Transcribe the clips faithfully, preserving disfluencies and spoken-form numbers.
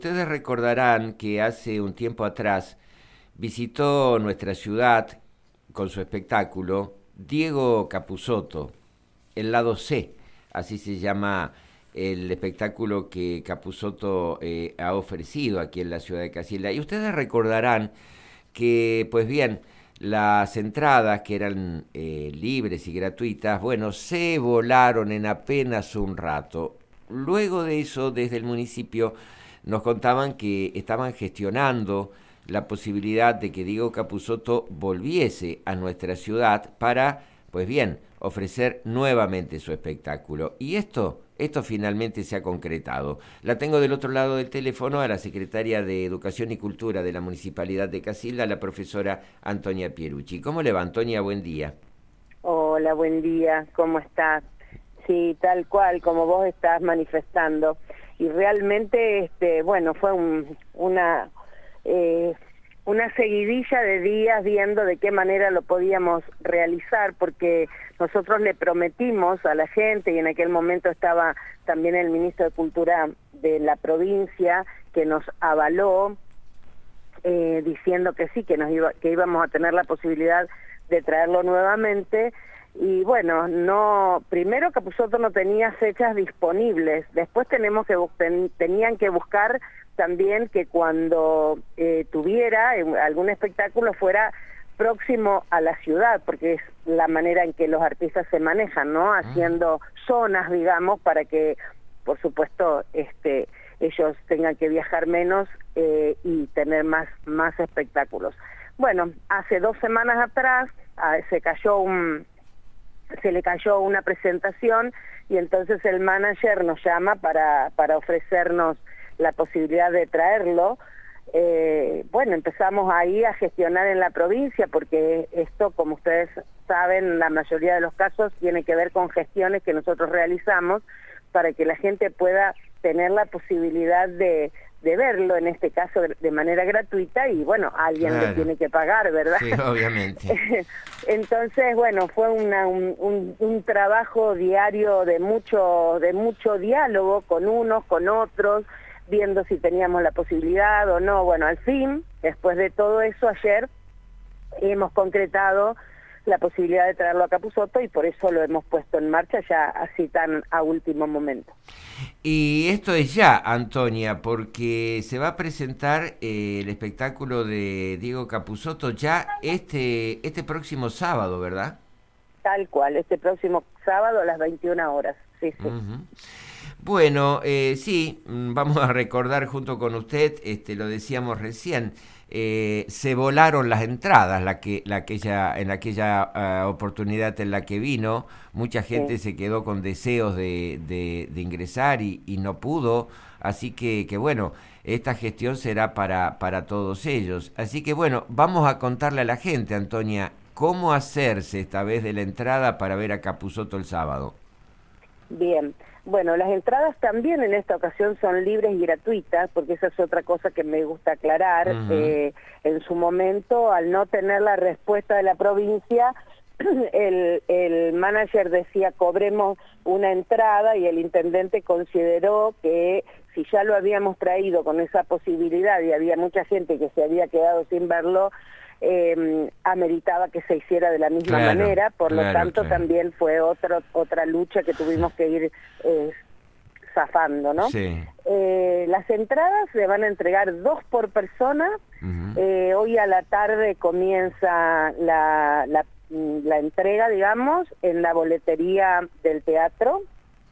Ustedes recordarán que hace un tiempo atrás visitó nuestra ciudad con su espectáculo Diego Capusotto, el lado C, así se llama el espectáculo que Capusotto eh, ha ofrecido aquí en la ciudad de Casilda. Y ustedes recordarán que, pues bien, las entradas que eran eh, libres y gratuitas, bueno, se volaron en apenas un rato. Luego de eso, desde el municipio nos contaban que estaban gestionando la posibilidad de que Diego Capusotto volviese a nuestra ciudad para, pues bien, ofrecer nuevamente su espectáculo. Y esto, esto finalmente se ha concretado. La tengo del otro lado del teléfono a la secretaria de Educación y Cultura de la Municipalidad de Casilda, la profesora Antonia Pierucci. ¿Cómo le va, Antonia? Buen día. Hola, buen día, ¿cómo estás? Sí, tal cual, como vos estás manifestando. Y realmente, este, bueno, fue un, una, eh, una seguidilla de días viendo de qué manera lo podíamos realizar, porque nosotros le prometimos a la gente, y en aquel momento estaba también el ministro de Cultura de la provincia, que nos avaló, eh, diciendo que sí, que, nos iba, que íbamos a tener la posibilidad de traerlo nuevamente. Y bueno, no, primero Capusotto no tenía fechas disponibles, después tenemos que ten, tenían que buscar también que cuando eh, tuviera algún espectáculo fuera próximo a la ciudad, porque es la manera en que los artistas se manejan, ¿no? Haciendo zonas, digamos, para que, por supuesto, este, ellos tengan que viajar menos eh, y tener más, más espectáculos. Bueno, hace dos semanas atrás ah, se cayó un... se le cayó una presentación y entonces el manager nos llama para, para ofrecernos la posibilidad de traerlo. Eh, bueno, empezamos ahí a gestionar en la provincia porque esto, como ustedes saben, la mayoría de los casos tiene que ver con gestiones que nosotros realizamos para que la gente pueda tener la posibilidad de, de verlo, en este caso de manera gratuita, y bueno, alguien Claro. le tiene que pagar, ¿verdad? Sí, obviamente. Entonces, bueno, fue una, un, un, un trabajo diario de mucho, de mucho diálogo con unos, con otros, viendo si teníamos la posibilidad o no. Bueno, al fin, después de todo eso, ayer hemos concretado la posibilidad de traerlo a Capusotto y por eso lo hemos puesto en marcha ya así tan a último momento. Y esto es ya, Antonia, porque se va a presentar eh, el espectáculo de Diego Capusotto ya este, este próximo sábado, ¿verdad? Tal cual, este próximo sábado a las veintiuna horas, sí, sí. Uh-huh. Bueno, eh, sí, vamos a recordar junto con usted, este, lo decíamos recién, eh, se volaron las entradas la que, la aquella, en aquella uh, oportunidad en la que vino, mucha gente Sí. se quedó con deseos de, de, de ingresar y, y no pudo, así que, que bueno, esta gestión será para, para todos ellos. Así que bueno, vamos a contarle a la gente, Antonia, cómo hacerse esta vez de la entrada para ver a Capusotto el sábado. Bien, bueno, las entradas también en esta ocasión son libres y gratuitas, porque esa es otra cosa que me gusta aclarar. Uh-huh. eh, en su momento, al no tener la respuesta de la provincia, el, el manager decía cobremos una entrada y el intendente consideró que si ya lo habíamos traído con esa posibilidad y había mucha gente que se había quedado sin verlo, Eh, ameritaba que se hiciera de la misma claro, manera, por claro, lo tanto claro. también fue otro, otra lucha que tuvimos que ir eh, zafando, ¿no? Sí. Eh, las entradas se van a entregar dos por persona. Uh-huh. eh, hoy a la tarde comienza la, la, la entrega, digamos, en la boletería del teatro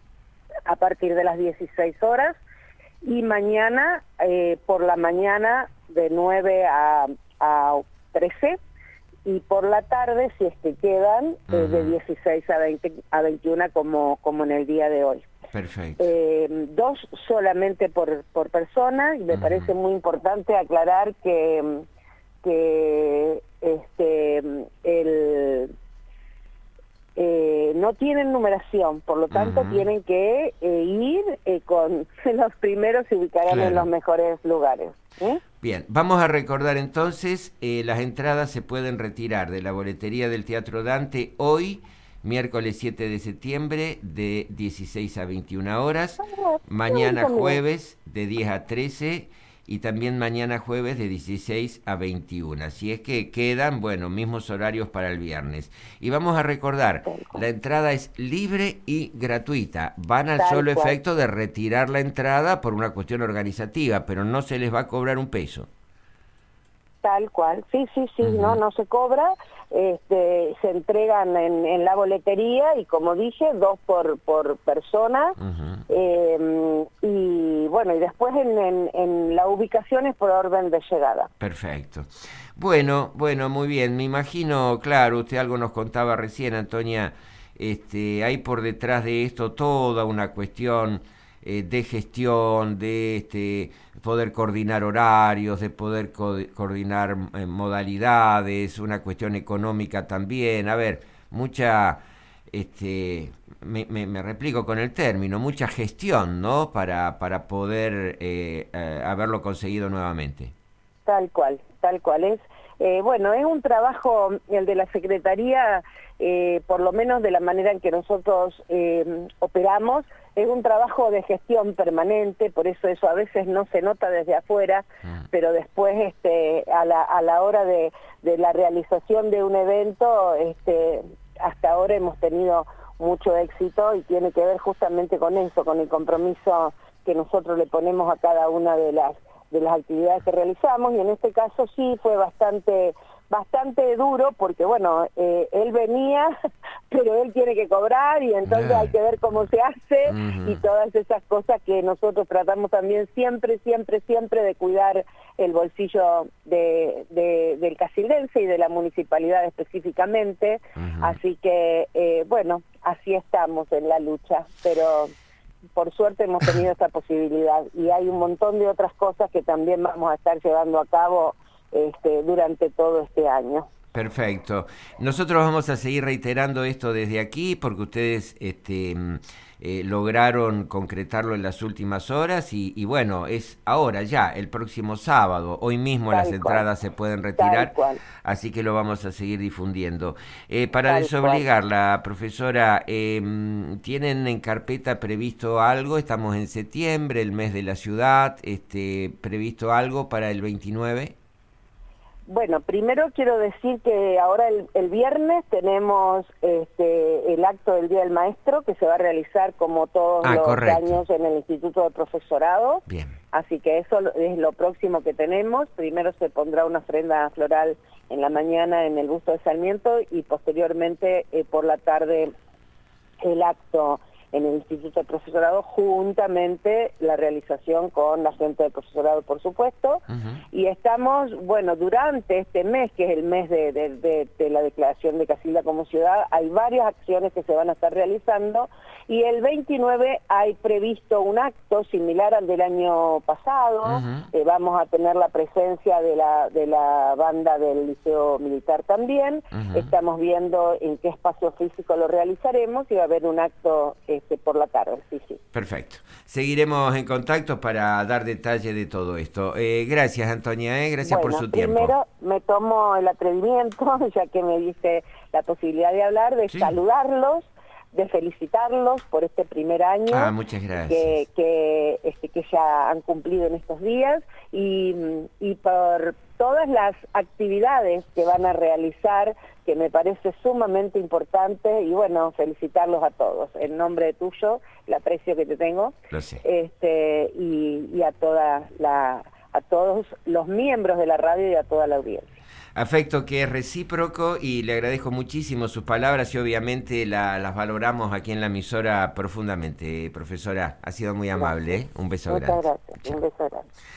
a partir de las dieciséis horas, y mañana eh, por la mañana de nueve a, a trece, y por la tarde, si es que quedan, uh-huh. eh, de dieciséis a veinte, a veintiuna, como, como en el día de hoy. Perfecto. Eh, dos solamente por, por persona, y me uh-huh. parece muy importante aclarar que, que este, el, eh, no tienen numeración, por lo tanto uh-huh. tienen que eh, ir eh, con los primeros, se ubicarán claro. en los mejores lugares. ¿Eh? Bien, vamos a recordar entonces, eh, las entradas se pueden retirar de la boletería del Teatro Dante hoy miércoles siete de septiembre de dieciséis a veintiuna horas, mañana jueves de diez a trece y también mañana jueves de dieciséis a veintiuna. Así es que quedan, bueno, mismos horarios para el viernes. Y vamos a recordar, la entrada es libre y gratuita. Van al Tal solo cual. efecto de retirar la entrada por una cuestión organizativa, pero no se les va a cobrar un peso. Tal cual, sí, sí, sí, Uh-huh. no, no se cobra, este, se entregan en, en la boletería y como dije, dos por, por persona, Uh-huh. eh, y bueno, y después en, en, en la ubicación es por orden de llegada. Perfecto. Bueno, bueno, muy bien. Me imagino, claro, usted algo nos contaba recién, Antonia, este, hay por detrás de esto toda una cuestión eh, de gestión, de este, poder coordinar horarios, de poder co- coordinar eh, modalidades, una cuestión económica también. A ver, mucha, este, me, me, me replico con el término, mucha gestión, ¿no? Para, para poder eh, eh, haberlo conseguido nuevamente. Tal cual, tal cual es. Eh, bueno, es un trabajo, el de la Secretaría, eh, por lo menos de la manera en que nosotros eh, operamos, es un trabajo de gestión permanente, por eso eso a veces no se nota desde afuera, mm. pero después este, a, la, a la hora de, de la realización de un evento, este, hasta ahora hemos tenido mucho éxito y tiene que ver justamente con eso, con el compromiso que nosotros le ponemos a cada una de las de las actividades que realizamos, y en este caso sí fue bastante bastante duro porque bueno, eh, él venía, pero él tiene que cobrar y entonces yeah. hay que ver cómo se hace uh-huh. y todas esas cosas que nosotros tratamos también siempre, siempre, siempre de cuidar el bolsillo de, de, del casildense y de la municipalidad específicamente, uh-huh. así que eh, bueno, así estamos en la lucha, pero por suerte hemos tenido esta posibilidad y hay un montón de otras cosas que también vamos a estar llevando a cabo este, durante todo este año. Perfecto. Nosotros vamos a seguir reiterando esto desde aquí porque ustedes este, eh, lograron concretarlo en las últimas horas y, y bueno, es ahora ya, el próximo sábado, hoy mismo Tal las entradas cual. se pueden retirar, así que lo vamos a seguir difundiendo. Eh, para Tal desobligarla, cual. profesora, eh, ¿tienen en carpeta previsto algo? Estamos en septiembre, el mes de la ciudad, este, ¿previsto algo para el veintinueve? Bueno, primero quiero decir que ahora el, el viernes tenemos este, el acto del Día del Maestro que se va a realizar como todos ah, los correcto. años en el Instituto de Profesorado. Bien. Así que eso es lo próximo que tenemos. Primero se pondrá una ofrenda floral en la mañana en el busto de Sarmiento y posteriormente eh, por la tarde el acto en el Instituto de Profesorado, juntamente la realización con la gente del profesorado, por supuesto, uh-huh. y estamos, bueno, durante este mes, que es el mes de, de, de, de la declaración de Casilda como ciudad, hay varias acciones que se van a estar realizando, y el veintinueve hay previsto un acto similar al del año pasado, uh-huh. eh, vamos a tener la presencia de la, de la banda del Liceo Militar también, uh-huh. estamos viendo en qué espacio físico lo realizaremos, y va a haber un acto Este, por la tarde, sí, sí. Perfecto. Seguiremos en contacto para dar detalle de todo esto. Eh, gracias, Antonia, eh, gracias bueno, por su tiempo. Primero me tomo el atrevimiento, ya que me diste la posibilidad de hablar, de sí. saludarlos, de felicitarlos por este primer año ah, muchas gracias. que, que, este, que ya han cumplido en estos días y, y por todas las actividades que van a realizar, que me parece sumamente importante, y bueno, felicitarlos a todos, en nombre tuyo, el aprecio que te tengo, Lo sé. este y, y a toda la a todos los miembros de la radio y a toda la audiencia. Afecto que es recíproco y le agradezco muchísimo sus palabras y obviamente la, las valoramos aquí en la emisora profundamente, profesora. Ha sido muy amable, ¿eh? Un beso Muchas grande. gracias, Chao. Un beso grande.